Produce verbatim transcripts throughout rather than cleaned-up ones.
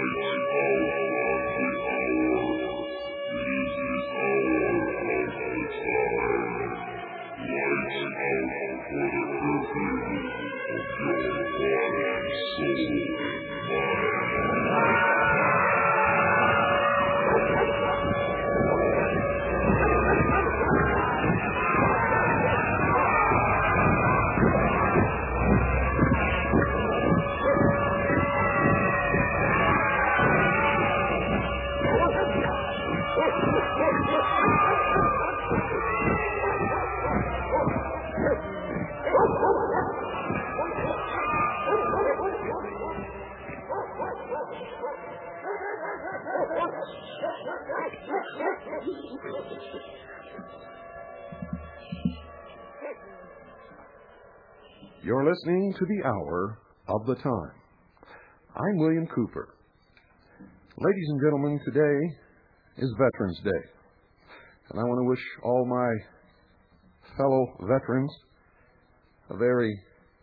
You're listening to the Hour of the Time. I'm William Cooper. Ladies and gentlemen, today is Veterans Day. And I want to wish all my fellow veterans a very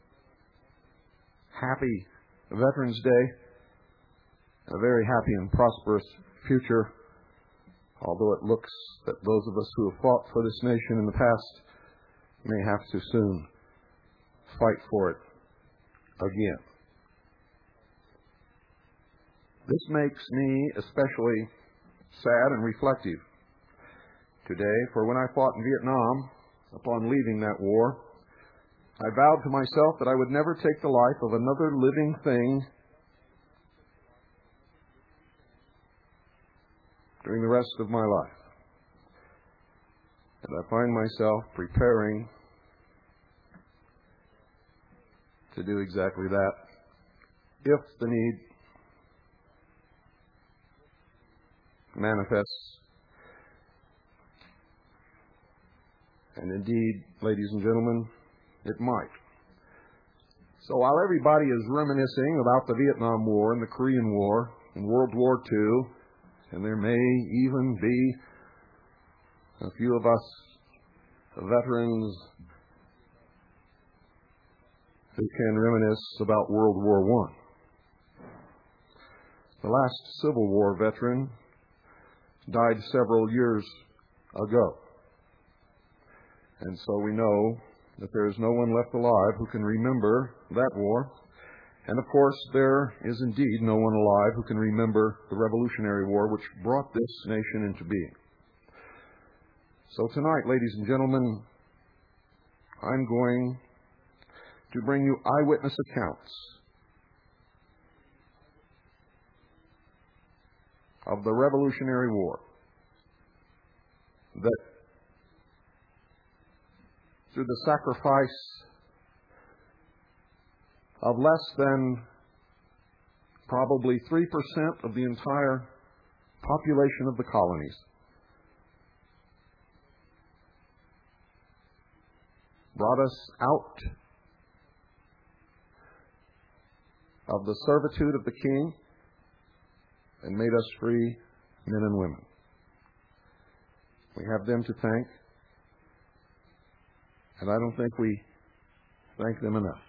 happy Veterans Day, a very happy and prosperous future, although it looks that those of us who have fought for this nation in the past may have to soon fight for it again. This makes me especially sad and reflective today, for when I fought in Vietnam, upon leaving that war, I vowed to myself that I would never take the life of another living thing during the rest of my life. And I find myself preparing to do exactly that, if the need manifests. And indeed, ladies and gentlemen, it might. So while everybody is reminiscing about the Vietnam War and the Korean War and World War Two, and there may even be a few of us veterans who can reminisce about World War One. The last Civil War veteran died several years ago. And so we know that there is no one left alive who can remember that war. And of course, there is indeed no one alive who can remember the Revolutionary War, which brought this nation into being. So tonight, ladies and gentlemen, I'm going to bring you eyewitness accounts of the Revolutionary War that, through the sacrifice of less than probably three percent of the entire population of the colonies, brought us out of the servitude of the king and made us free men and women. We have them to thank, and I don't think we thank them enough.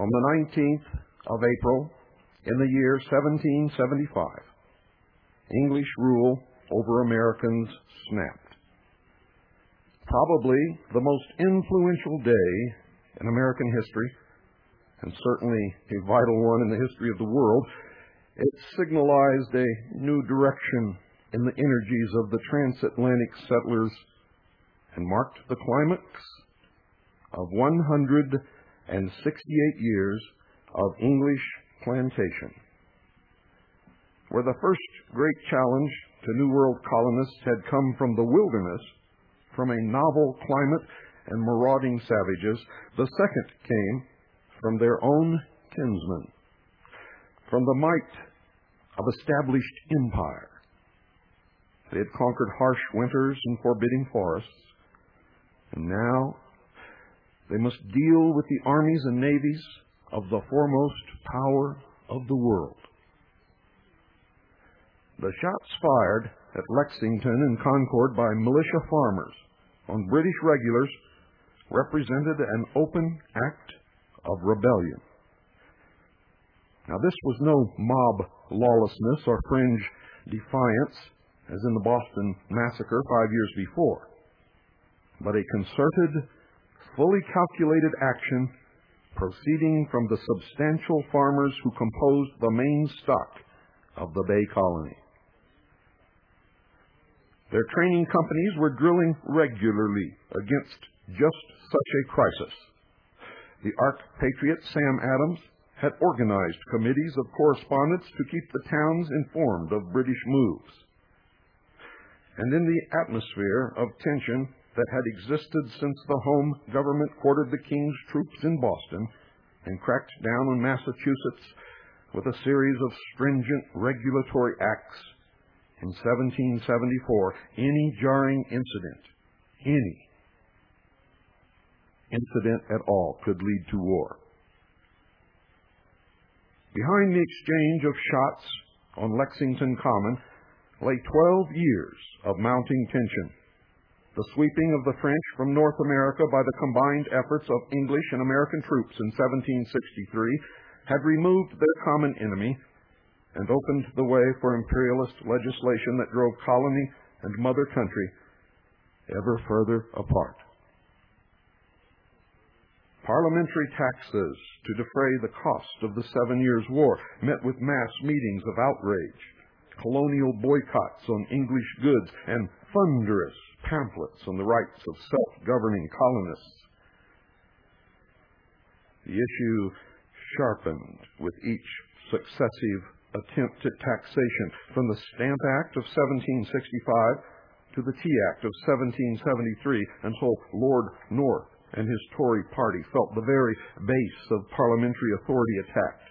On the nineteenth of April, in the year seventeen seventy-five, English rule over Americans snapped. Probably the most influential day in American history, and certainly a vital one in the history of the world, it signalized a new direction in the energies of the transatlantic settlers and marked the climax of one hundred sixty-eight years of English plantation. Where the first great challenge to New World colonists had come from the wilderness, from a novel climate and marauding savages, the second came from their own kinsmen, from the might of established empire. They had conquered harsh winters and forbidding forests, and now they must deal with the armies and navies of the foremost power of the world. The shots fired at Lexington and Concord by militia farmers on British regulars represented an open act of rebellion. Now, this was no mob lawlessness or fringe defiance, as in the Boston Massacre five years before, but a concerted, fully calculated action proceeding from the substantial farmers who composed the main stock of the Bay Colony. Their training companies were drilling regularly against just such a crisis. The arch-patriot Sam Adams had organized committees of correspondence to keep the towns informed of British moves. And in the atmosphere of tension that had existed since the home government quartered the King's troops in Boston and cracked down on Massachusetts with a series of stringent regulatory acts, in seventeen seventy-four, any jarring incident, any incident at all, could lead to war. Behind the exchange of shots on Lexington Common lay twelve years of mounting tension. The sweeping of the French from North America by the combined efforts of English and American troops in seventeen sixty-three had removed their common enemy and opened the way for imperialist legislation that drove colony and mother country ever further apart. Parliamentary taxes to defray the cost of the Seven Years' War met with mass meetings of outrage, colonial boycotts on English goods, and thunderous pamphlets on the rights of self-governing colonists. The issue sharpened with each successive attempt at taxation, from the Stamp Act of seventeen sixty-five to the Tea Act of seventeen seventy-three, until Lord North and his Tory party felt the very base of parliamentary authority attacked.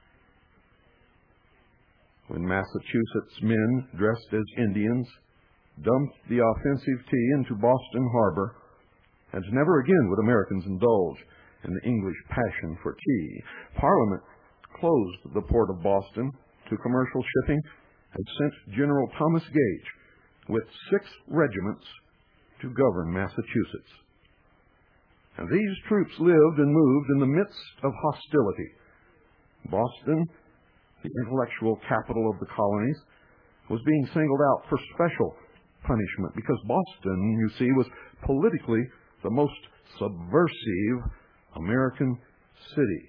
When Massachusetts men dressed as Indians dumped the offensive tea into Boston Harbor, and never again would Americans indulge in the English passion for tea, Parliament closed the port of Boston to commercial shipping and sent General Thomas Gage with six regiments to govern Massachusetts. And these troops lived and moved in the midst of hostility. Boston, the intellectual capital of the colonies, was being singled out for special punishment because Boston, you see, was politically the most subversive American city.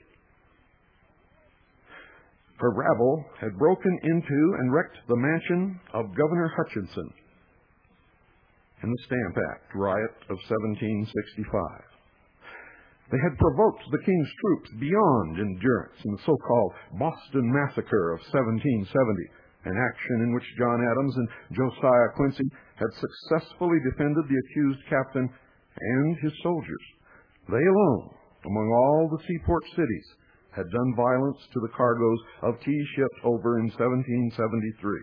For rabble had broken into and wrecked the mansion of Governor Hutchinson in the Stamp Act riot of seventeen sixty-five. They had provoked the King's troops beyond endurance in the so-called Boston Massacre of seventeen seventy, an action in which John Adams and Josiah Quincy had successfully defended the accused captain and his soldiers. They alone, among all the seaport cities, had done violence to the cargoes of tea shipped over in seventeen seventy-three.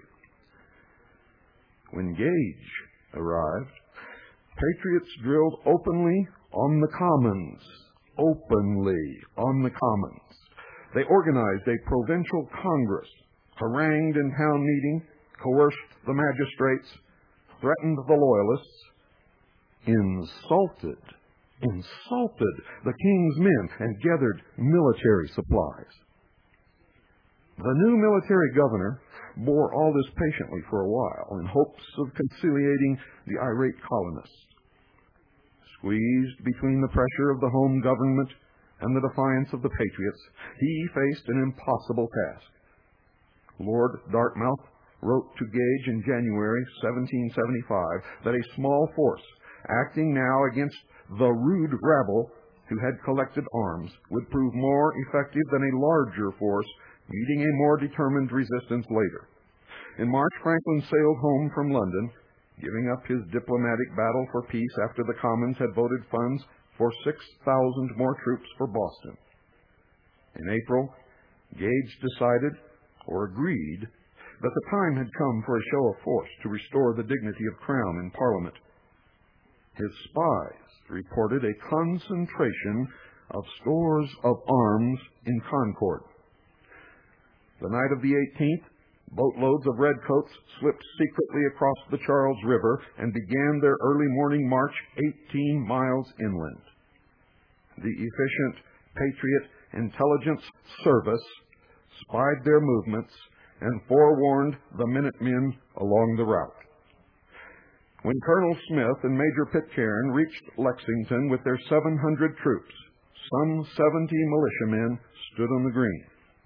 When Gage arrived, patriots drilled openly on the commons, openly on the commons. They organized a provincial congress, harangued in town meeting, coerced the magistrates, threatened the loyalists, insulted insulted the king's men and gathered military supplies. The new military governor bore all this patiently for a while in hopes of conciliating the irate colonists. Squeezed between the pressure of the home government and the defiance of the patriots, he faced an impossible task. Lord Dartmouth wrote to Gage in January seventeen seventy-five that a small force, acting now against the rude rabble who had collected arms, would prove more effective than a larger force meeting a more determined resistance later. In March, Franklin sailed home from London, giving up his diplomatic battle for peace after the Commons had voted funds for six thousand more troops for Boston. In April, Gage decided, or agreed, that the time had come for a show of force to restore the dignity of Crown in Parliament. His spies reported a concentration of stores of arms in Concord. The night of the eighteenth, boatloads of redcoats slipped secretly across the Charles River and began their early morning march eighteen miles inland. The efficient Patriot Intelligence Service spied their movements and forewarned the Minutemen along the route. When Colonel Smith and Major Pitcairn reached Lexington with their seven hundred troops, some seventy militiamen stood on the green.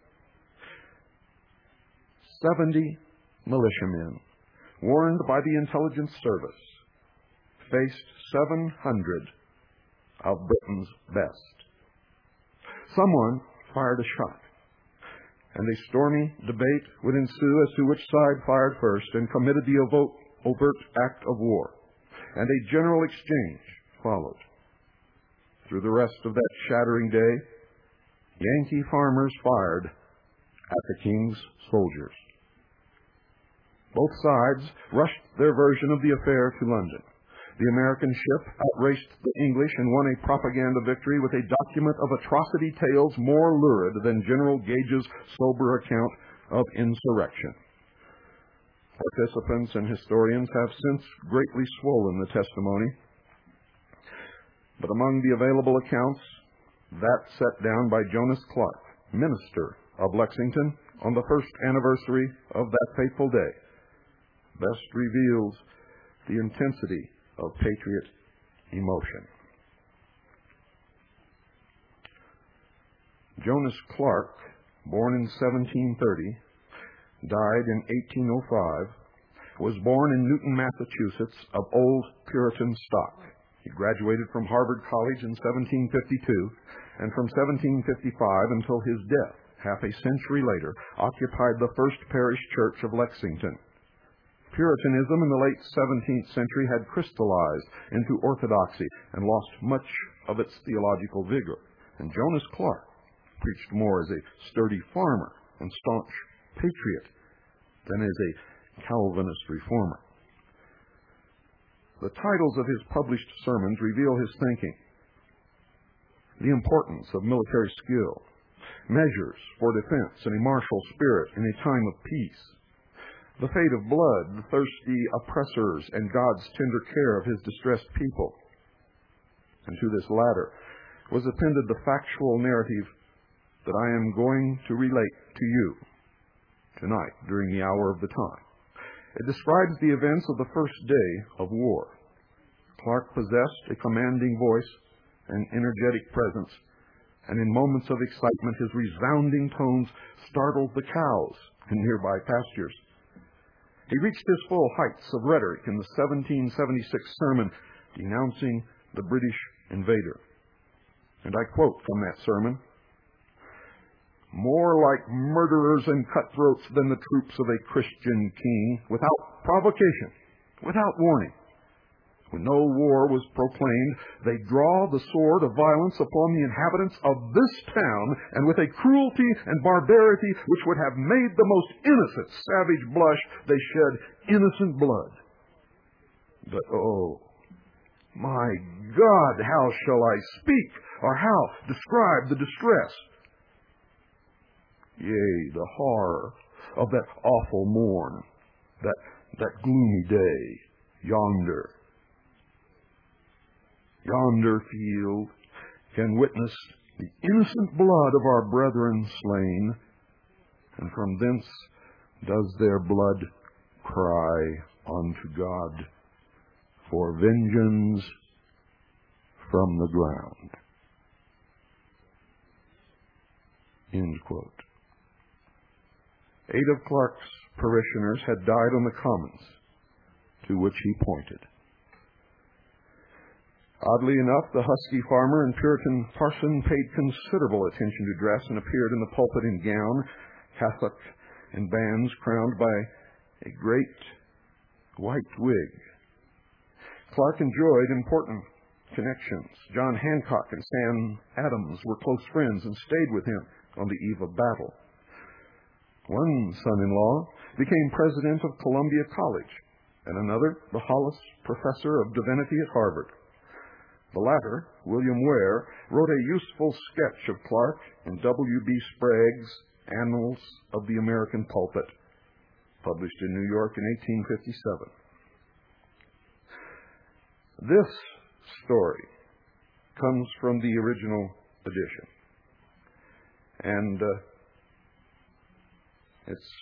Seventy militiamen, warned by the intelligence service, faced seven hundred of Britain's best. Someone fired a shot, and a stormy debate would ensue as to which side fired first and committed the overt act of war, and a general exchange followed. Through the rest of that shattering day, Yankee farmers fired at the king's soldiers. Both sides rushed their version of the affair to London. The American ship outraced the English and won a propaganda victory with a document of atrocity tales more lurid than General Gage's sober account of insurrection. Participants and historians have since greatly swollen the testimony, but among the available accounts, that set down by Jonas Clark, minister of Lexington, on the first anniversary of that fateful day, best reveals the intensity of patriot emotion. Jonas Clark, born in seventeen thirty, died in eighteen oh five, was born in Newton, Massachusetts, of old Puritan stock. He graduated from Harvard College in seventeen fifty-two, and from seventeen fifty-five until his death, half a century later, occupied the First Parish Church of Lexington. Puritanism in the late seventeenth century had crystallized into orthodoxy and lost much of its theological vigor, and Jonas Clark preached more as a sturdy farmer and staunch patriot than as a Calvinist reformer. The titles of his published sermons reveal his thinking: the importance of military skill, measures for defense and a martial spirit in a time of peace, the fate of blood, the thirsty oppressors, and God's tender care of his distressed people. And to this latter was appended the factual narrative that I am going to relate to you tonight during the hour of the time. It describes the events of the first day of war. Clark possessed a commanding voice and energetic presence, and in moments of excitement his resounding tones startled the cows in nearby pastures. He reached his full heights of rhetoric in the seventeen seventy-six sermon denouncing the British invader. And I quote from that sermon: "More like murderers and cutthroats than the troops of a Christian king, without provocation, without warning. When no war was proclaimed, they draw the sword of violence upon the inhabitants of this town, and with a cruelty and barbarity which would have made the most innocent savage blush, they shed innocent blood. But oh, my God, how shall I speak, or how describe the distress? Yea, the horror of that awful morn, that, that gloomy day yonder. yonder field can witness the innocent blood of our brethren slain, and from thence does their blood cry unto God for vengeance from the ground. End quote. Eight of Clark's parishioners had died on the commons to which he pointed. Oddly enough, the husky farmer and Puritan parson paid considerable attention to dress and appeared in the pulpit in gown, cassock, and bands crowned by a great white wig. Clark enjoyed important connections. John Hancock and Sam Adams were close friends and stayed with him on the eve of battle. One son-in-law became president of Columbia College, and another the Hollis Professor of Divinity at Harvard. The latter, William Ware, wrote a useful sketch of Clark in W B Sprague's Annals of the American Pulpit, published in New York in eighteen fifty-seven. This story comes from the original edition, and uh, it's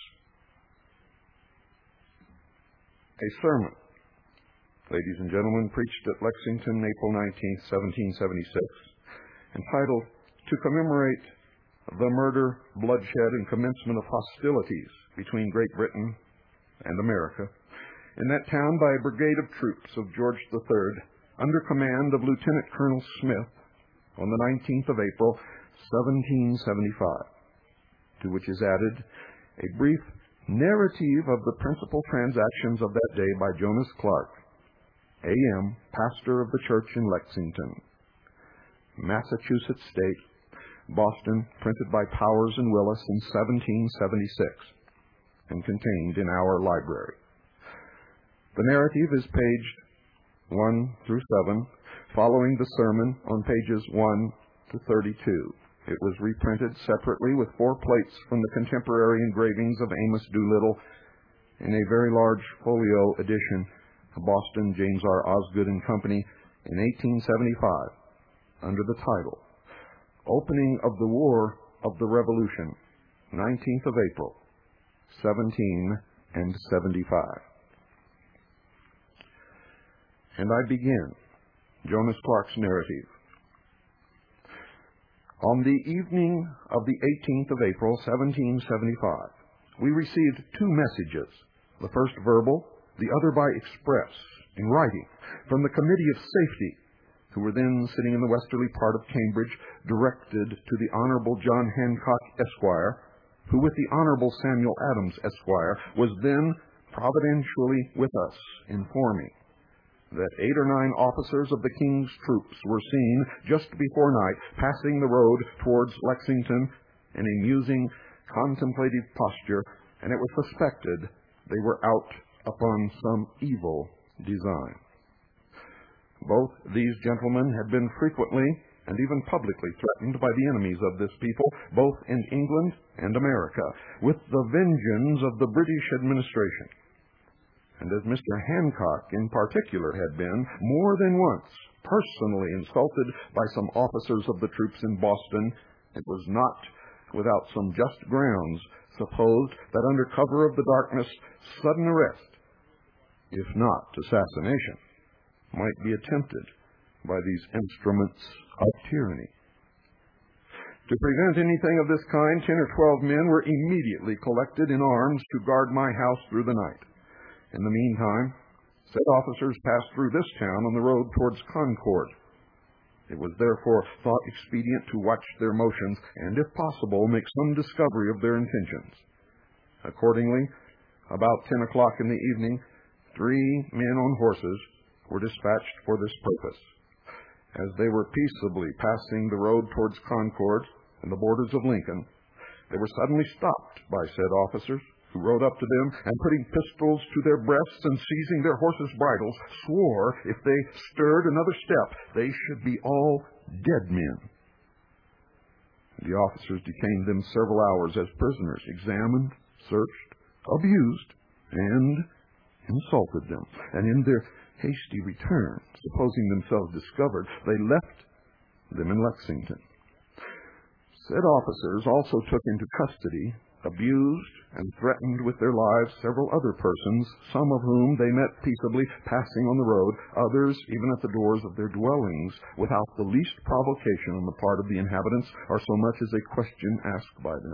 a sermon, ladies and gentlemen, preached at Lexington, April nineteenth, seventeen seventy-six, entitled "To Commemorate the Murder, Bloodshed, and Commencement of Hostilities Between Great Britain and America in that town by a brigade of troops of George the Third, under command of Lieutenant Colonel Smith, on the nineteenth of April, seventeen seventy-five, to which is added a brief narrative of the principal transactions of that day by Jonas Clark, A M, pastor of the church in Lexington, Massachusetts State, Boston, printed by Powers and Willis in seventeen seventy-six, and contained in our library." The narrative is paged one through seven, following the sermon on pages one to thirty-two. It was reprinted separately with four plates from the contemporary engravings of Amos Doolittle in a very large folio edition of Boston, James R. Osgood and Company, in eighteen seventy-five, under the title, "Opening of the War of the Revolution, nineteenth of April, seventeen seventy-five. And I begin Jonas Clark's narrative. On the evening of the eighteenth of April, seventeen seventy-five, we received two messages, the first verbal, the other by express, in writing, from the Committee of Safety, who were then sitting in the westerly part of Cambridge, directed to the Honorable John Hancock, Esquire, who with the Honorable Samuel Adams, Esquire, was then providentially with us, informing that eight or nine officers of the King's troops were seen just before night passing the road towards Lexington in a musing, contemplative posture, and it was suspected they were out upon some evil design. Both these gentlemen had been frequently and even publicly threatened by the enemies of this people, both in England and America, with the vengeance of the British administration. And as Mister Hancock in particular had been, more than once, personally insulted by some officers of the troops in Boston, it was not without some just grounds supposed that under cover of the darkness, sudden arrest, if not assassination, might be attempted by these instruments of tyranny. To prevent anything of this kind, ten or twelve men were immediately collected in arms to guard my house through the night. In the meantime, said officers passed through this town on the road towards Concord. It was therefore thought expedient to watch their motions and, if possible, make some discovery of their intentions. Accordingly, about ten o'clock in the evening, three men on horses were dispatched for this purpose. As they were peaceably passing the road towards Concord and the borders of Lincoln, they were suddenly stopped by said officers, who rode up to them and, putting pistols to their breasts and seizing their horses' bridles, swore if they stirred another step, they should be all dead men. The officers detained them several hours as prisoners, examined, searched, abused, and insulted them. And in their hasty return, supposing themselves discovered, they left them in Lexington. Said officers also took into custody, abused, and threatened with their lives several other persons, some of whom they met peaceably passing on the road, others even at the doors of their dwellings, without the least provocation on the part of the inhabitants, or so much as a question asked by them.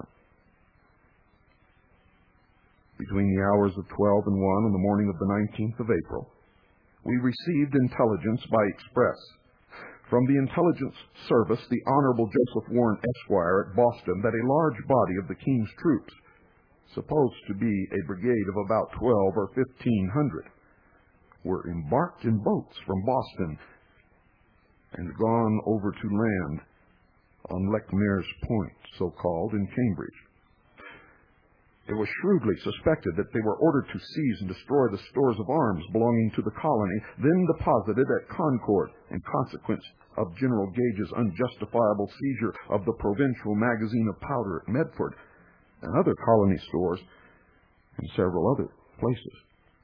Between the hours of twelve and one on the morning of the nineteenth of April, we received intelligence by express from the Intelligence Service, the Honorable Joseph Warren, Esquire, at Boston, that a large body of the King's troops, supposed to be a brigade of about twelve or fifteen hundred, were embarked in boats from Boston and gone over to land on Leckmere's Point, so called, in Cambridge. It was shrewdly suspected that they were ordered to seize and destroy the stores of arms belonging to the colony, then deposited at Concord in consequence of General Gage's unjustifiable seizure of the provincial magazine of powder at Medford and other colony stores in several other places.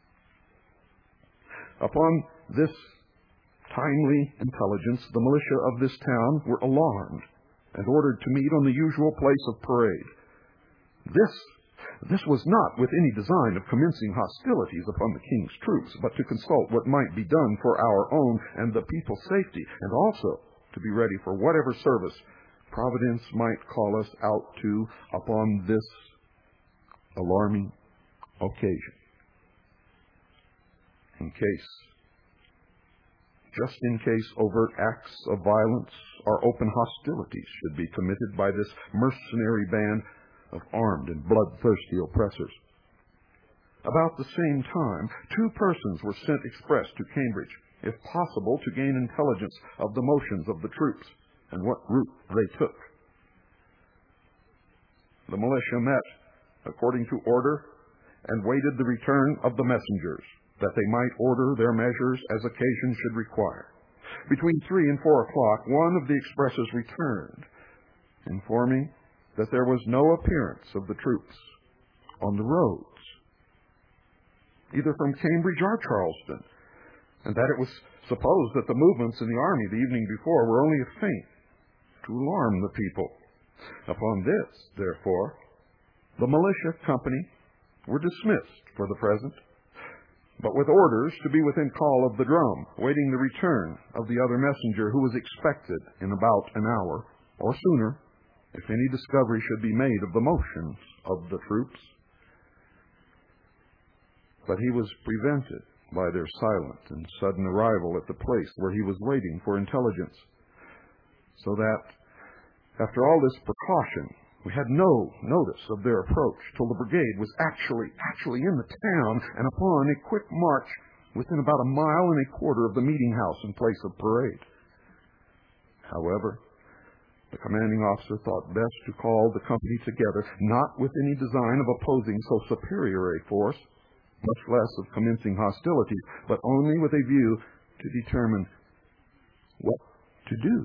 Upon this timely intelligence, the militia of this town were alarmed and ordered to meet on the usual place of parade. This This was not with any design of commencing hostilities upon the King's troops, but to consult what might be done for our own and the people's safety, and also to be ready for whatever service Providence might call us out to upon this alarming occasion. In case, just in case overt acts of violence or open hostilities should be committed by this mercenary band of armed and bloodthirsty oppressors. About the same time, two persons were sent express to Cambridge, if possible, to gain intelligence of the motions of the troops and what route they took. The militia met according to order and waited the return of the messengers, that they might order their measures as occasion should require. Between three and four o'clock, one of the expresses returned, informing that there was no appearance of the troops on the roads, either from Cambridge or Charleston, and that it was supposed that the movements in the army the evening before were only a feint to alarm the people. Upon this, therefore, the militia company were dismissed for the present, but with orders to be within call of the drum, waiting the return of the other messenger, who was expected in about an hour or sooner, if any discovery should be made of the motions of the troops. But he was prevented by their silent and sudden arrival at the place where he was waiting for intelligence, so that, after all this precaution, we had no notice of their approach till the brigade was actually, actually in the town and upon a quick march within about a mile and a quarter of the meeting house and place of parade. However, the commanding officer thought best to call the company together, not with any design of opposing so superior a force, much less of commencing hostilities, but only with a view to determine what to do,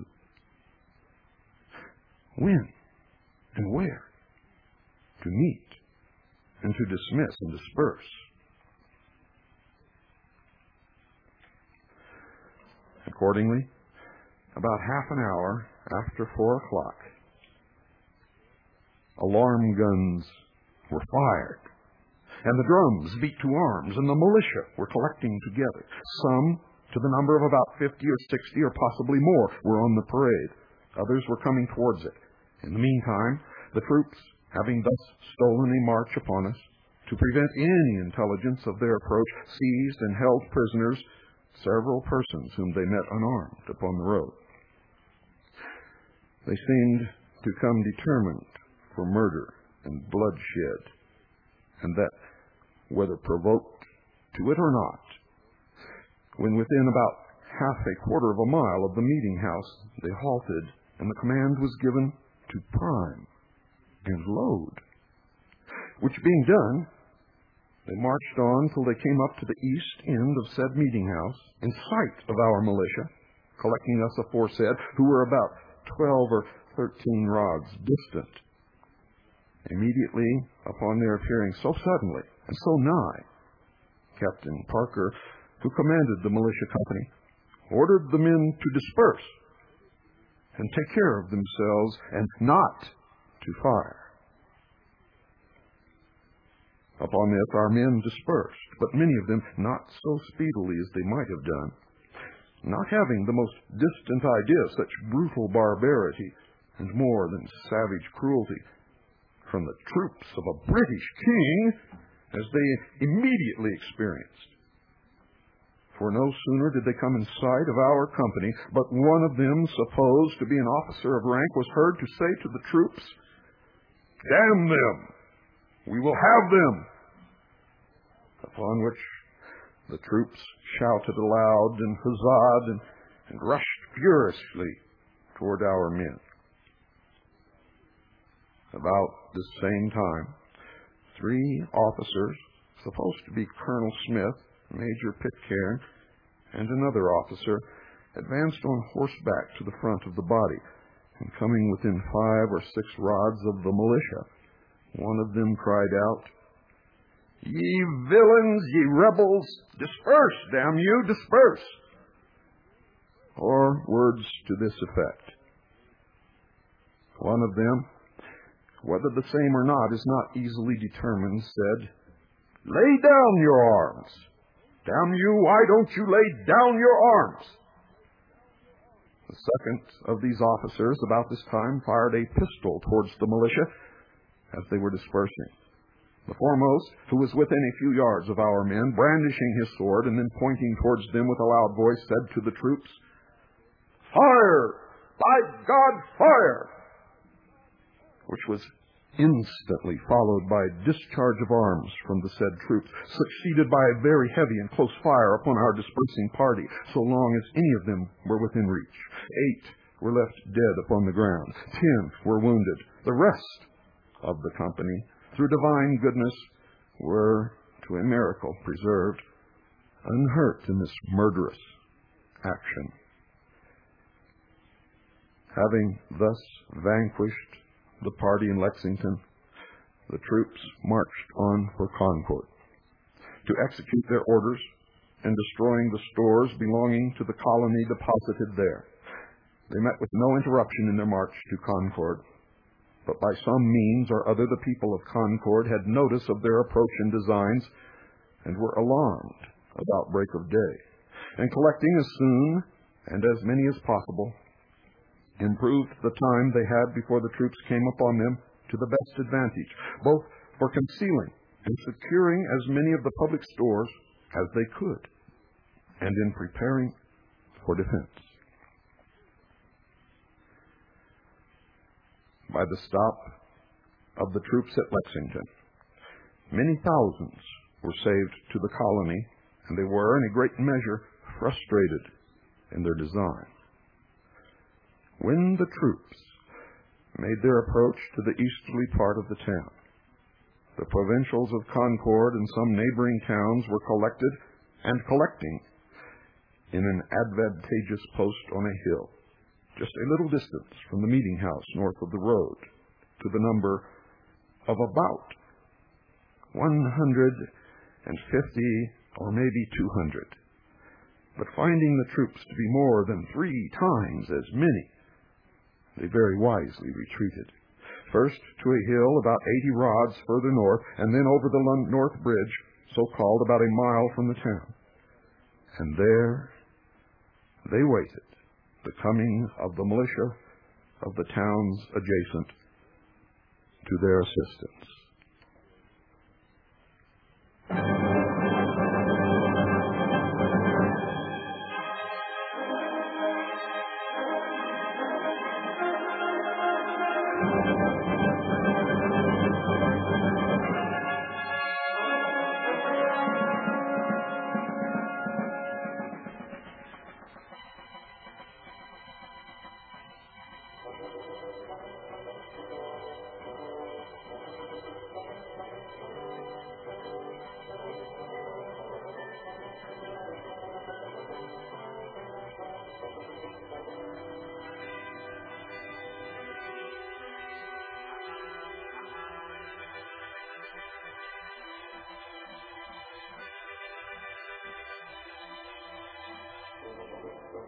when and where to meet, and to dismiss and disperse. Accordingly, about half an hour after four o'clock, alarm guns were fired, and the drums beat to arms, and the militia were collecting together. Some, to the number of about fifty or sixty or possibly more, were on the parade. Others were coming towards it. In the meantime, the troops, having thus stolen a march upon us, to prevent any intelligence of their approach, seized and held prisoners several persons whom they met unarmed upon the road. They seemed to come determined for murder and bloodshed, and that, whether provoked to it or not, when within about half a quarter of a mile of the meeting house, they halted, and the command was given to prime and load, which being done, they marched on till they came up to the east end of said meeting house, in sight of our militia, collecting us aforesaid, who were about twelve or thirteen rods distant. Immediately upon their appearing so suddenly and so nigh, Captain Parker who commanded the militia company, ordered the men to disperse and take care of themselves and not to fire. Upon this our men dispersed, but many of them not so speedily as they might have done, not having the most distant idea of such brutal barbarity and more than savage cruelty from the troops of a British king as they immediately experienced. For no sooner did they come in sight of our company, but one of them, supposed to be an officer of rank, was heard to say to the troops, "Damn them! We will have them!" Upon which the troops shouted aloud and huzzaed and, and rushed furiously toward our men. About this same time, three officers, supposed to be Colonel Smith, Major Pitcairn, and another officer, advanced on horseback to the front of the body, and coming within five or six rods of the militia, one of them cried out, "Ye villains, ye rebels, disperse, damn you, disperse!" Or words to this effect. One of them, whether the same or not is not easily determined, said, "Lay down your arms. Damn you, why don't you lay down your arms?" The second of these officers about this time fired a pistol towards the militia as they were dispersing. The foremost, who was within a few yards of our men, brandishing his sword and then pointing towards them with a loud voice, said to the troops, "Fire! By God, fire!" Which was instantly followed by a discharge of arms from the said troops, succeeded by a very heavy and close fire upon our dispersing party, so long as any of them were within reach. Eight were left dead upon the ground. Ten were wounded. The rest of the company, through divine goodness, were, to a miracle, preserved unhurt in this murderous action. Having thus vanquished the party in Lexington, the troops marched on for Concord to execute their orders in destroying the stores belonging to the colony deposited there. They met with no interruption in their march to Concord, but by some means or other the people of Concord had notice of their approach and designs, and were alarmed about break of day, and collecting as soon and as many as possible, improved the time they had before the troops came upon them to the best advantage, both for concealing and securing as many of the public stores as they could, and in preparing for defense. By the stop of the troops at Lexington, many thousands were saved to the colony, and they were, in a great measure, frustrated in their design. When the troops made their approach to the easterly part of the town, the provincials of Concord and some neighboring towns were collected and collecting in an advantageous post on a hill, just a little distance from the meeting house north of the road, to the number of about one hundred fifty or maybe two hundred. But finding the troops to be more than three times as many, they very wisely retreated, first to a hill about eighty rods further north, and then over the North Bridge, so-called, about a mile from the town. And there they waited the coming of the militia of the towns adjacent to their assistance.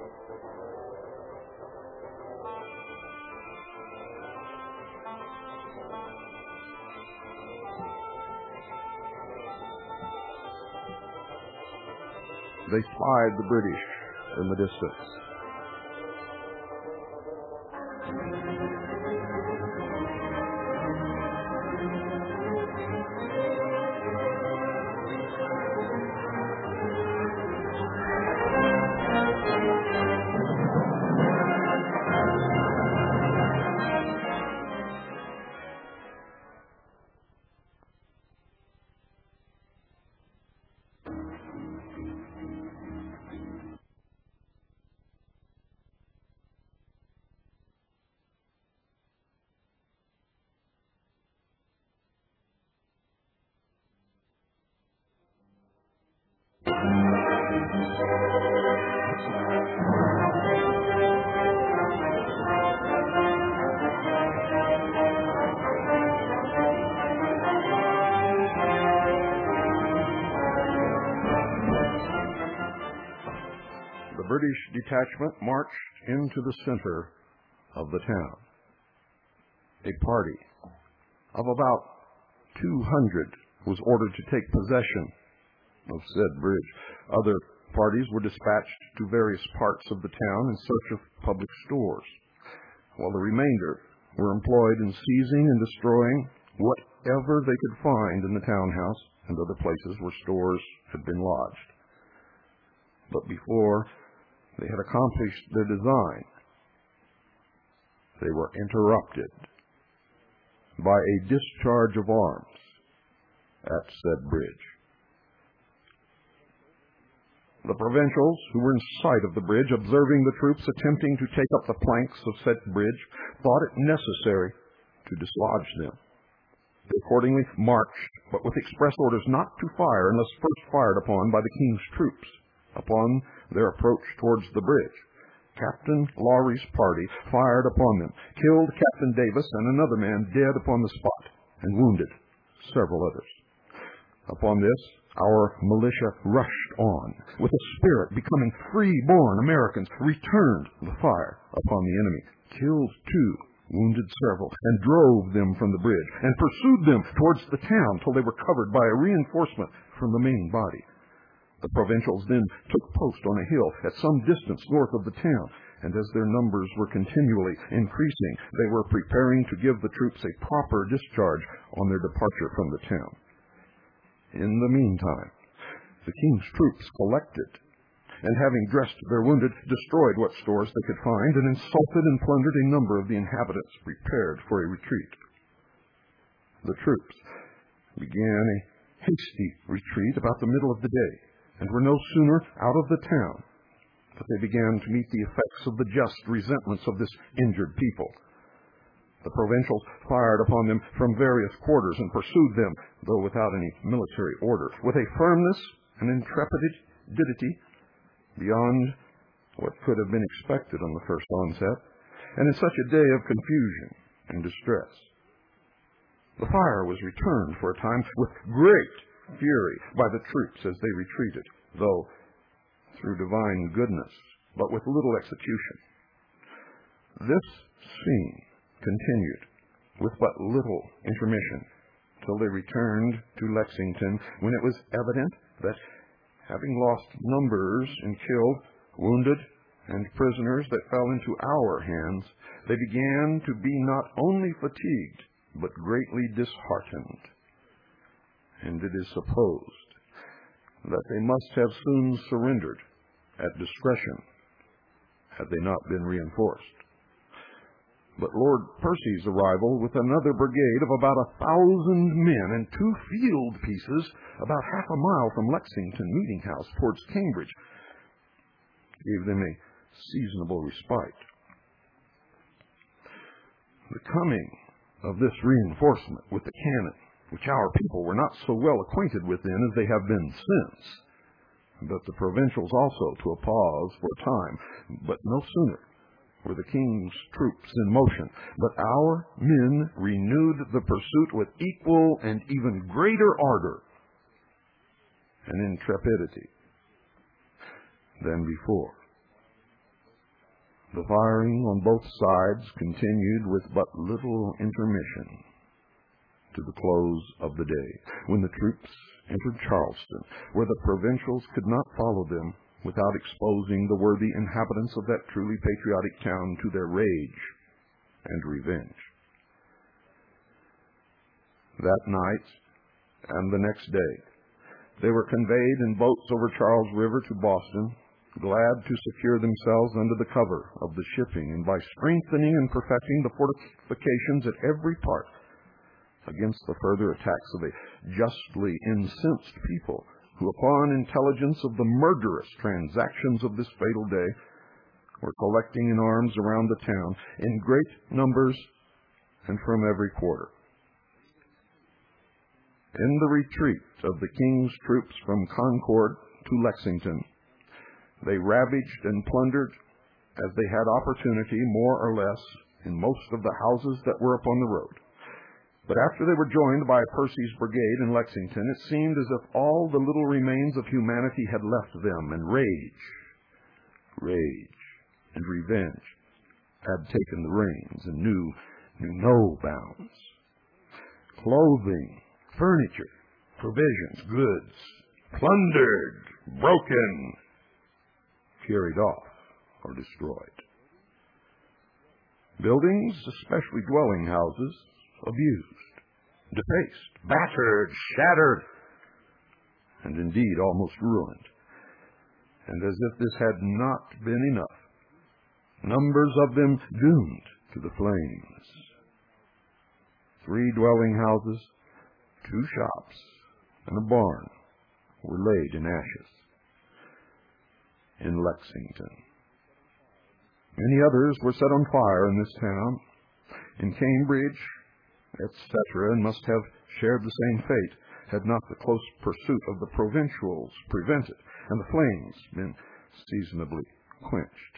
They spied the British in the distance. The British detachment marched into the center of the town. A party of about two hundred was ordered to take possession of said bridge. Other parties were dispatched to various parts of the town in search of public stores, while the remainder were employed in seizing and destroying whatever they could find in the townhouse and other places where stores had been lodged. But before they had accomplished their design, they were interrupted by a discharge of arms at said bridge. The provincials, who were in sight of the bridge, observing the troops attempting to take up the planks of said bridge, thought it necessary to dislodge them. They accordingly marched, but with express orders not to fire unless first fired upon by the king's troops. Upon their approach towards the bridge, Captain Lawry's party fired upon them, killed Captain Davis and another man dead upon the spot, and wounded several others. Upon this, our militia rushed on, with a spirit becoming free-born Americans, returned the fire upon the enemy, killed two, wounded several, and drove them from the bridge, and pursued them towards the town till they were covered by a reinforcement from the main body. The provincials then took post on a hill at some distance north of the town, and as their numbers were continually increasing, they were preparing to give the troops a proper discharge on their departure from the town. In the meantime, the king's troops collected, and having dressed their wounded, destroyed what stores they could find, and insulted and plundered a number of the inhabitants prepared for a retreat. The troops began a hasty retreat about the middle of the day, and were no sooner out of the town but they began to meet the effects of the just resentments of this injured people. The provincials fired upon them from various quarters and pursued them, though without any military order, with a firmness and intrepidity beyond what could have been expected on the first onset, and in such a day of confusion and distress. The fire was returned for a time with great fury by the troops as they retreated, though through divine goodness, but with little execution. This scene continued with but little intermission till they returned to Lexington, when it was evident that, having lost numbers in killed, wounded, and prisoners that fell into our hands, they began to be not only fatigued, but greatly disheartened. And it is supposed that they must have soon surrendered at discretion had they not been reinforced. But Lord Percy's arrival with another brigade of about a thousand men and two field pieces about half a mile from Lexington Meeting House towards Cambridge gave them a seasonable respite. The coming of this reinforcement with the cannon, which our people were not so well acquainted with then as they have been since, but the provincials also to a pause for a time, but no sooner were the king's troops in motion, but our men renewed the pursuit with equal and even greater ardor and intrepidity than before. The firing on both sides continued with but little intermission to the close of the day, when the troops entered Charleston, where the provincials could not follow them without exposing the worthy inhabitants of that truly patriotic town to their rage and revenge. That night and the next day, they were conveyed in boats over Charles River to Boston, glad to secure themselves under the cover of the shipping, and by strengthening and perfecting the fortifications at every part against the further attacks of a justly incensed people, who upon intelligence of the murderous transactions of this fatal day were collecting in arms around the town in great numbers and from every quarter. In the retreat of the King's troops from Concord to Lexington, they ravaged and plundered, as they had opportunity, more or less, in most of the houses that were upon the road. But after they were joined by Percy's brigade in Lexington, it seemed as if all the little remains of humanity had left them, and rage, rage, and revenge had taken the reins and knew, knew no bounds. Clothing, furniture, provisions, goods, plundered, broken, carried off, or destroyed. Buildings, especially dwelling houses, abused, defaced, battered, shattered, and indeed almost ruined. And as if this had not been enough, numbers of them doomed to the flames. Three dwelling houses, two shops, and a barn were laid in ashes in Lexington. Many others were set on fire in this town. In Cambridge, et cetera, and must have shared the same fate had not the close pursuit of the provincials prevented, and the flames been seasonably quenched.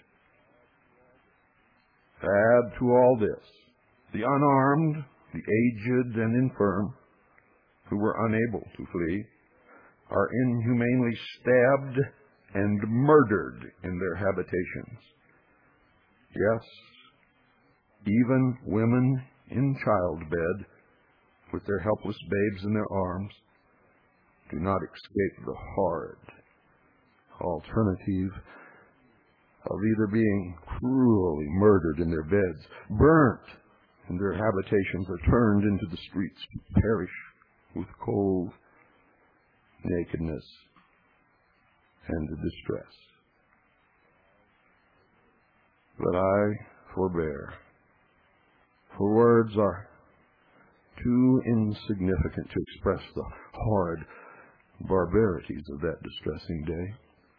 Add to all this the unarmed, the aged and infirm, who were unable to flee, are inhumanely stabbed and murdered in their habitations. Yes, even women in childbed, with their helpless babes in their arms, do not escape the horrid alternative of either being cruelly murdered in their beds, burnt in their habitations, or turned into the streets to perish with cold, nakedness, and distress. But I forbear, for words are too insignificant to express the horrid barbarities of that distressing day.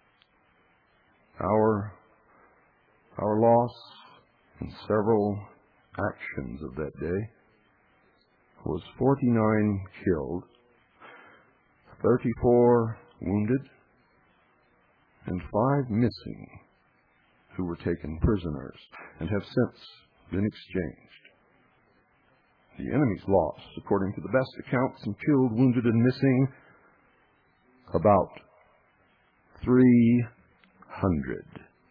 Our, our loss in several actions of that day was forty-nine killed, thirty-four wounded, and five missing, who were taken prisoners and have since been exchanged. The enemy's loss, according to the best accounts, in killed, wounded, and missing, about three hundred.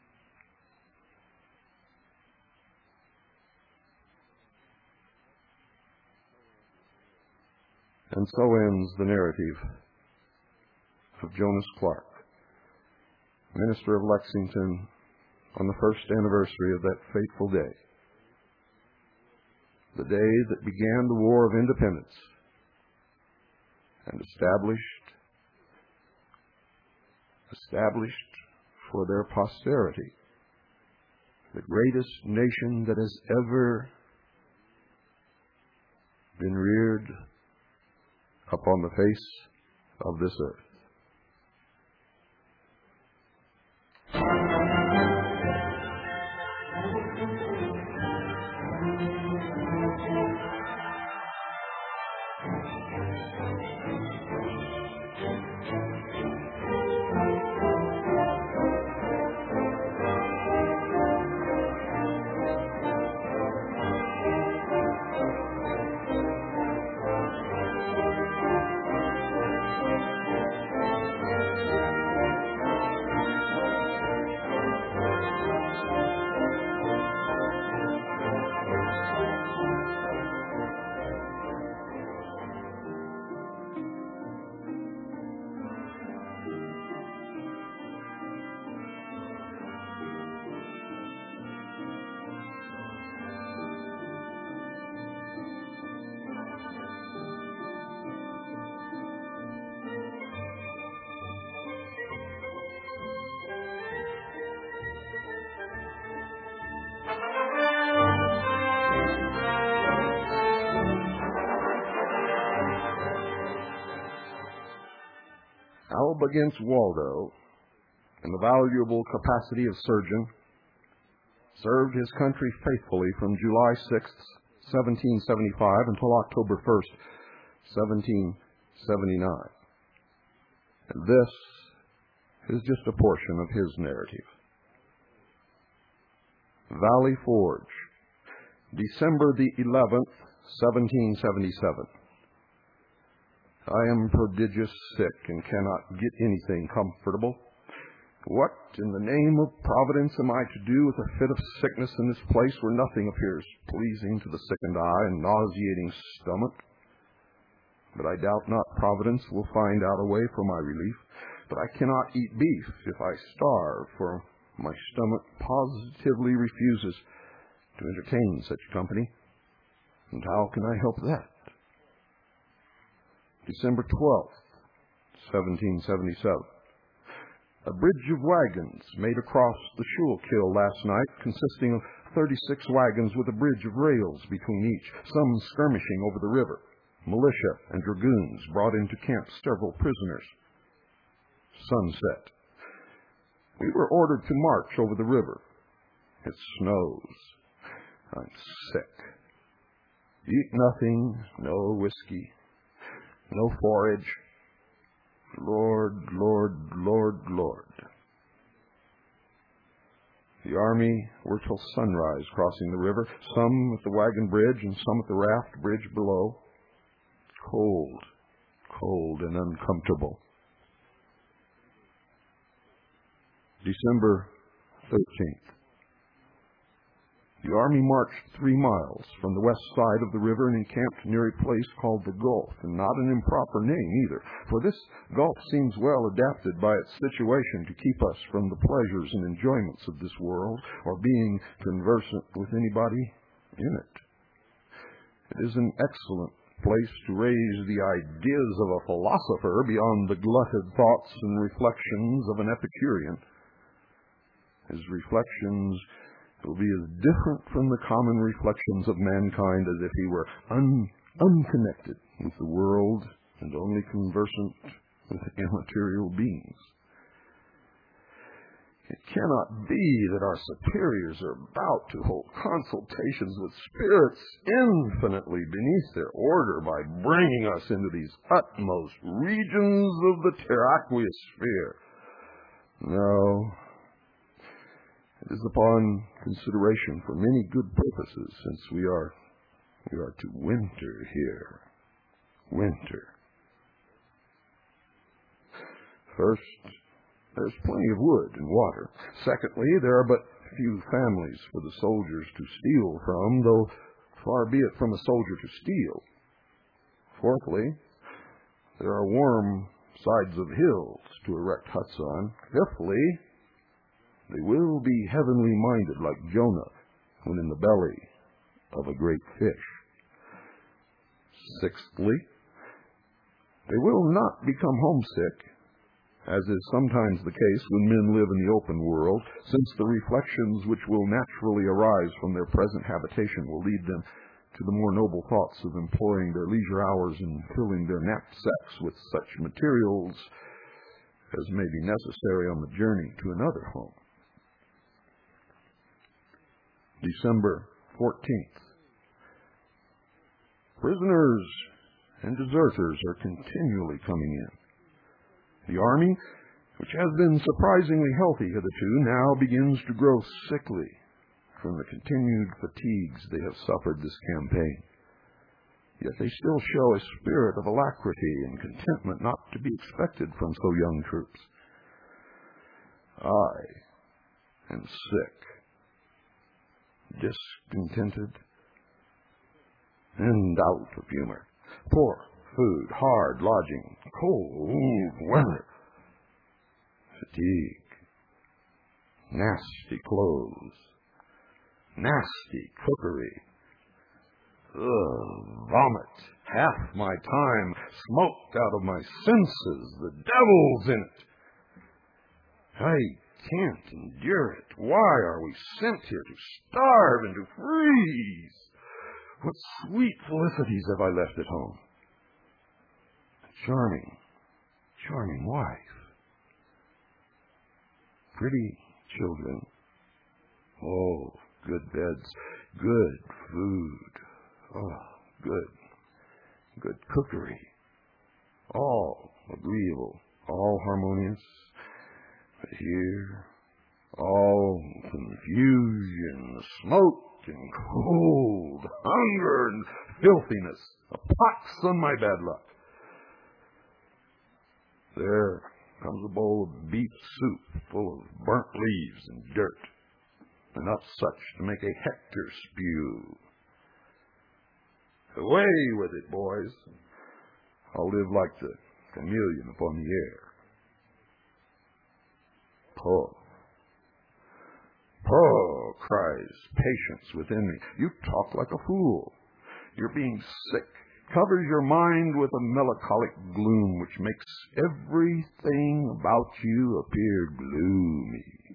And so ends the narrative of Jonas Clark, minister of Lexington, on the first anniversary of that fateful day, the day that began the War of Independence and established, established for their posterity the greatest nation that has ever been reared upon the face of this earth. Alba against Waldo, in the valuable capacity of surgeon, served his country faithfully from July sixth, seventeen seventy-five until October first, seventeen seventy-nine. And this is just a portion of his narrative. Valley Forge, December the eleventh, seventeen seventy-seven. I am prodigious sick and cannot get anything comfortable. What in the name of Providence am I to do with a fit of sickness in this place where nothing appears pleasing to the sickened eye and nauseating stomach? But I doubt not Providence will find out a way for my relief. But I cannot eat beef if I starve, for my stomach positively refuses to entertain such company. And how can I help that? December twelfth, seventeen seventy-seven. A bridge of wagons made across the Schuylkill last night, consisting of thirty-six wagons with a bridge of rails between each, some skirmishing over the river. Militia and dragoons brought into camp several prisoners. Sunset. We were ordered to march over the river. It snows. I'm sick. Eat nothing, no whiskey, no forage. Lord, Lord, Lord, Lord. The army were till sunrise crossing the river, some at the wagon bridge and some at the raft bridge below. Cold, cold and uncomfortable. December thirteenth. The army marched three miles from the west side of the river and encamped near a place called the Gulf, and not an improper name either, for this gulf seems well adapted by its situation to keep us from the pleasures and enjoyments of this world, or being conversant with anybody in it. It is an excellent place to raise the ideas of a philosopher beyond the glutted thoughts and reflections of an Epicurean. His reflections will be as different from the common reflections of mankind as if he were un- unconnected with the world and only conversant with immaterial beings. It cannot be that our superiors are about to hold consultations with spirits infinitely beneath their order by bringing us into these utmost regions of the terraqueous sphere. No. It is upon consideration for many good purposes, since we are we are to winter here. Winter. First, there's plenty of wood and water. Secondly, there are but few families for the soldiers to steal from, though far be it from a soldier to steal. Fourthly, there are warm sides of hills to erect huts on. Fifthly, they will be heavenly minded like Jonah when in the belly of a great fish. Sixthly, they will not become homesick, as is sometimes the case when men live in the open world, since the reflections which will naturally arise from their present habitation will lead them to the more noble thoughts of employing their leisure hours in filling their knapsacks with such materials as may be necessary on the journey to another home. December fourteenth. Prisoners and deserters are continually coming in. The army, which has been surprisingly healthy hitherto, now begins to grow sickly from the continued fatigues they have suffered this campaign. Yet they still show a spirit of alacrity and contentment not to be expected from so young troops. I am sick, discontented, and out of humor. Poor food, hard lodging, cold weather, fatigue, nasty clothes, nasty cookery, ugh, vomit, half my time smoked out of my senses, the devil's in it. I can't endure it. Why are we sent here to starve and to freeze? What sweet felicities have I left at home? Charming, charming wife, pretty children. Oh, good beds, good food. Oh, good, good cookery. All agreeable, all harmonious. But here, all confusion, smoke and cold, hunger and filthiness. A pox on my bad luck. There comes a bowl of beef soup full of burnt leaves and dirt, enough such to make a Hector spew. Away with it, boys. I'll live like the chameleon upon the air. Poor, poor, cries patience within me. You talk like a fool. Your being sick covers your mind with a melancholic gloom which makes everything about you appear gloomy.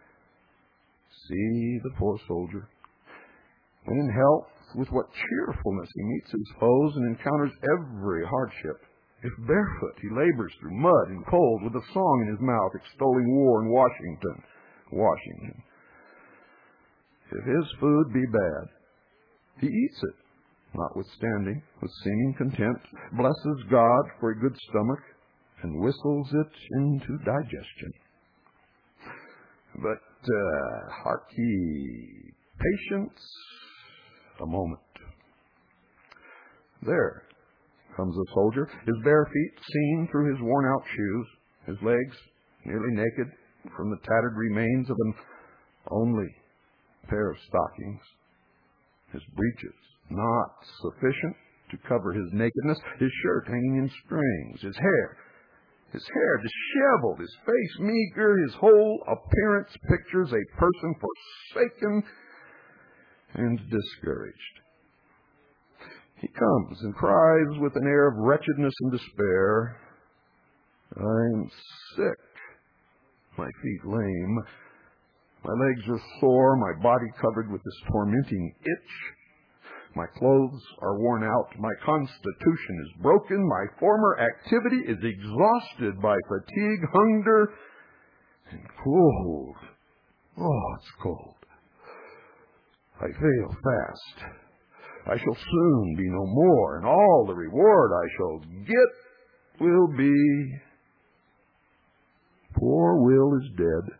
See the poor soldier. When in health, with what cheerfulness he meets his foes and encounters every hardship. If barefoot, he labors through mud and cold with a song in his mouth extolling war in Washington. Washington. If his food be bad, he eats it, notwithstanding, with seeming content, blesses God for a good stomach, and whistles it into digestion. But, uh, hark ye, patience, a moment. There comes a soldier, his bare feet seen through his worn-out shoes, his legs nearly naked from the tattered remains of an only pair of stockings, his breeches not sufficient to cover his nakedness, his shirt hanging in strings, his hair, his hair disheveled, his face meager, his whole appearance pictures a person forsaken and discouraged. He comes and cries with an air of wretchedness and despair, I'm sick, my feet lame, my legs are sore, my body covered with this tormenting itch, my clothes are worn out, my constitution is broken, my former activity is exhausted by fatigue, hunger, and cold. Oh, it's cold. I fail fast. I shall soon be no more, and all the reward I shall get will be... Poor Will is dead.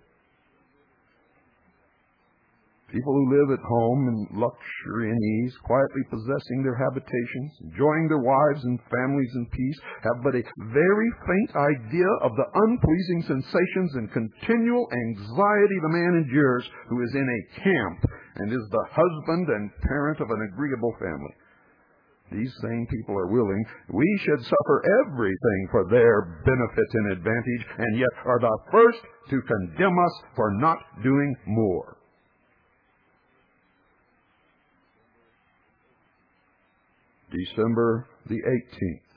People who live at home in luxury and ease, quietly possessing their habitations, enjoying their wives and families in peace, have but a very faint idea of the unpleasing sensations and continual anxiety the man endures who is in a camp and is the husband and parent of an agreeable family. These same people are willing we should suffer everything for their benefit and advantage, and yet are the first to condemn us for not doing more. December the eighteenth.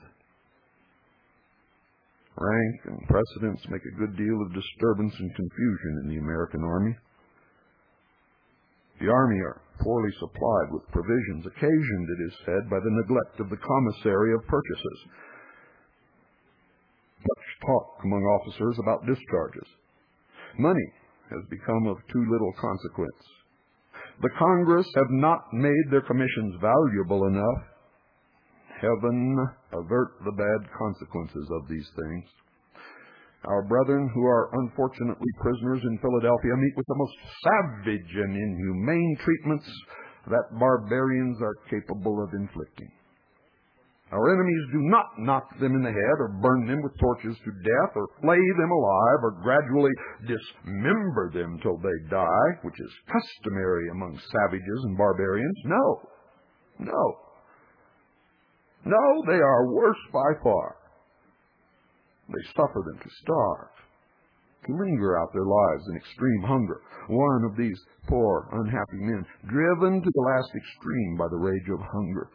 Rank and precedence make a good deal of disturbance and confusion in the American Army. The Army are poorly supplied with provisions, occasioned, it is said, by the neglect of the commissary of purchases. Much talk among officers about discharges. Money has become of too little consequence. The Congress have not made their commissions valuable enough. Heaven avert the bad consequences of these things. Our brethren who are unfortunately prisoners in Philadelphia meet with the most savage and inhumane treatments that barbarians are capable of inflicting. Our enemies do not knock them in the head or burn them with torches to death or flay them alive or gradually dismember them till they die, which is customary among savages and barbarians. No, no. No, they are worse by far. They suffer them to starve, to linger out their lives in extreme hunger. One of these poor, unhappy men, driven to the last extreme by the rage of hunger,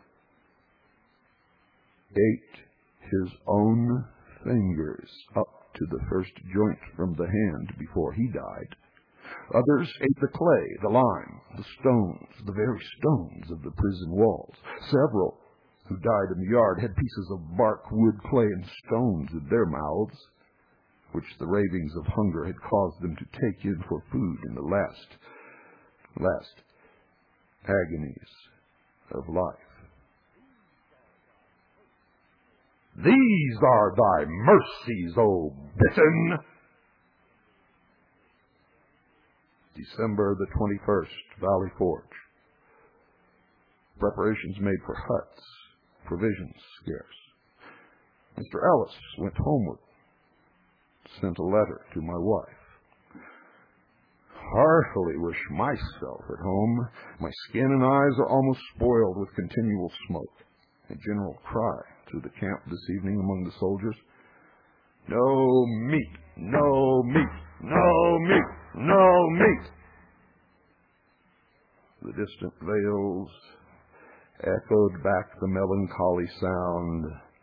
ate his own fingers up to the first joint from the hand before he died. Others ate the clay, the lime, the stones, the very stones of the prison walls. Several who died in the yard had pieces of bark, wood, clay, and stones in their mouths, which the ravings of hunger had caused them to take in for food in the last, last agonies of life. These are thy mercies, O Britain! December the twenty-first, Valley Forge. Preparations made for huts, provisions scarce. Mister Ellis went homeward, sent a letter to my wife. Heartily wish myself at home. My skin and eyes are almost spoiled with continual smoke. A general cry through the camp this evening among the soldiers. No meat, no meat, no meat, no meat. The distant vales echoed back the melancholy sound.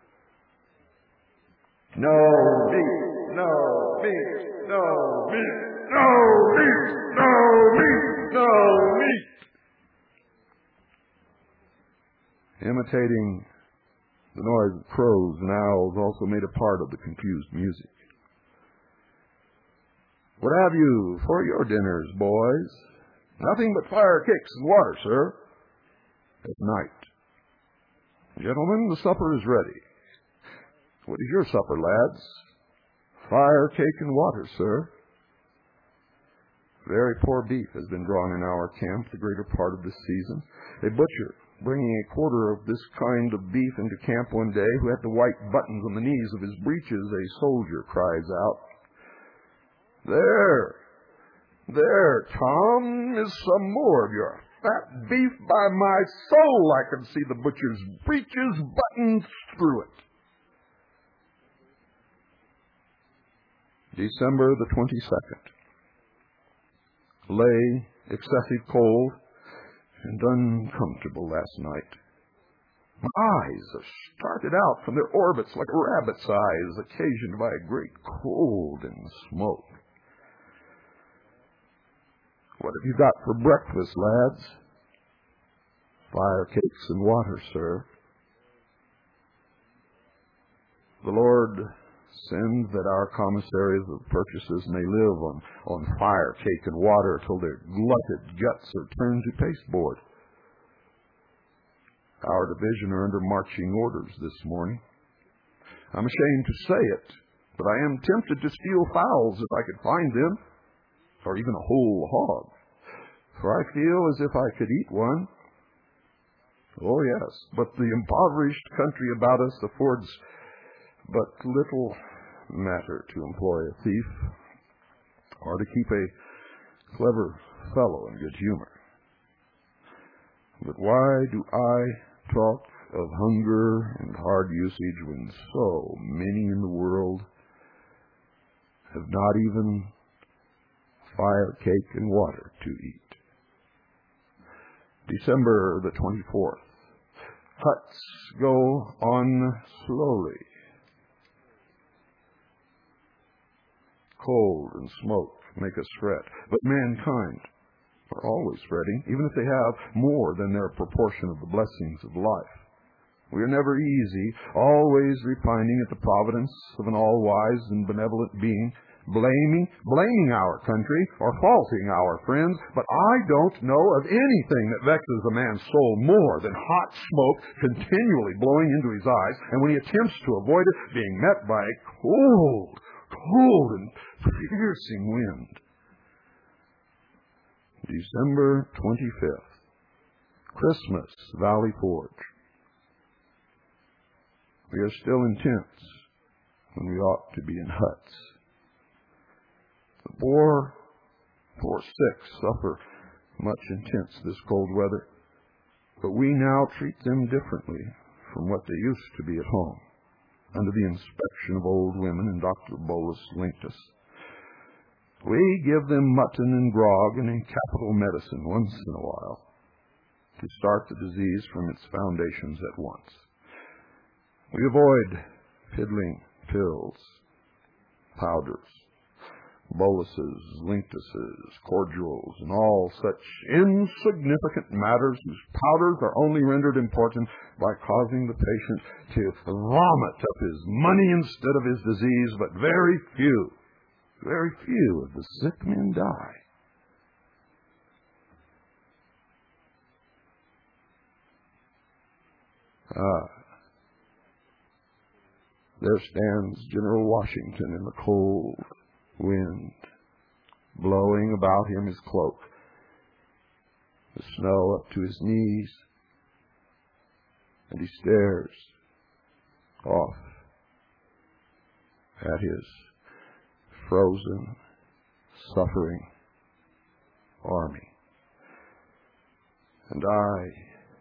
No meat, no meat, no meat, no meat, no meat, no meat. Imitating the noise of crows and owls also made a part of the confused music. What have you for your dinners, boys? Nothing but fire cakes and water, sir. At night. Gentlemen, the supper is ready. What is your supper, lads? Fire, cake, and water, sir. Very poor beef has been drawn in our camp the greater part of this season. A butcher, bringing a quarter of this kind of beef into camp one day, who had the white buttons on the knees of his breeches, a soldier cries out, There, there, Tom, is some more of your fat beef. By my soul, I can see the butcher's breeches buttoned through it. December the twenty-second. Lay excessive cold and uncomfortable last night. My eyes have started out from their orbits like a rabbit's eyes, occasioned by a great cold and smoke. What have you got for breakfast, lads? Fire cakes and water, sir. The Lord send that our commissaries of purchases may live on, on fire, cake, and water till their glutted guts are turned to pasteboard. Our division are under marching orders this morning. I'm ashamed to say it, but I am tempted to steal fowls if I could find them, or even a whole hog, for I feel as if I could eat one. Oh, yes, but the impoverished country about us affords but little matter to employ a thief or to keep a clever fellow in good humor. But why do I talk of hunger and hard usage when so many in the world have not even fire, cake, and water to eat? December the twenty-fourth. Huts go on slowly. Cold and smoke make us fret, but mankind are always fretting, even if they have more than their proportion of the blessings of life. We are never easy, always repining at the providence of an all-wise and benevolent being, blaming, blaming our country or faulting our friends, but I don't know of anything that vexes a man's soul more than hot smoke continually blowing into his eyes, and when he attempts to avoid it, being met by a cold, cold and piercing wind. December twenty-fifth. Christmas, Valley Forge. We are still in tents when we ought to be in huts. The poor, poor sick suffer much in tents this cold weather, but we now treat them differently from what they used to be at home, under the inspection of old women and Doctor Bolus Linctus. We give them mutton and grog and a capital medicine once in a while to start the disease from its foundations at once. We avoid piddling pills, powders, boluses, linctuses, cordials, and all such insignificant matters whose powders are only rendered important by causing the patient to vomit up his money instead of his disease, but very few, very few of the sick men die. Ah, there stands General Washington in the cold wind, blowing about him his cloak, the snow up to his knees, and he stares off at his frozen, suffering army. And I,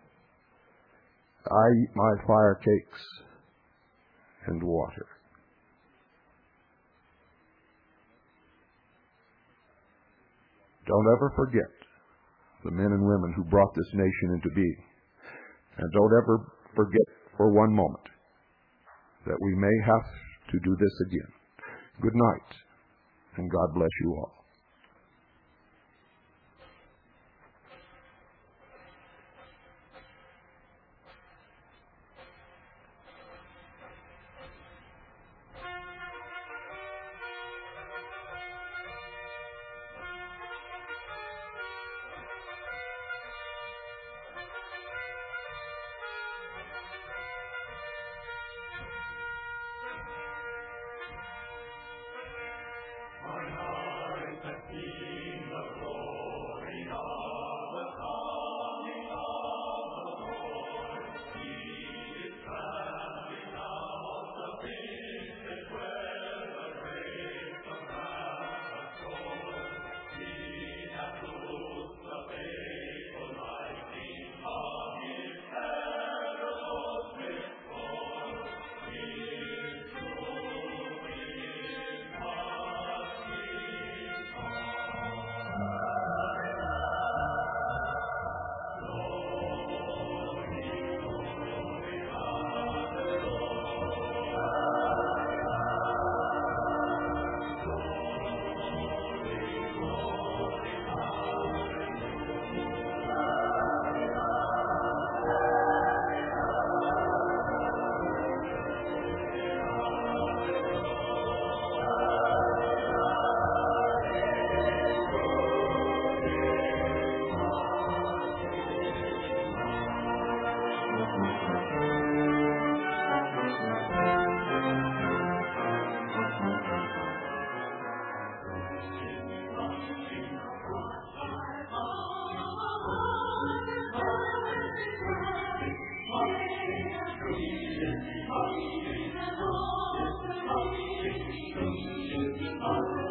I eat my fire cakes and water. Don't ever forget the men and women who brought this nation into being. And don't ever forget for one moment that we may have to do this again. Good night, and God bless you all. Thank you.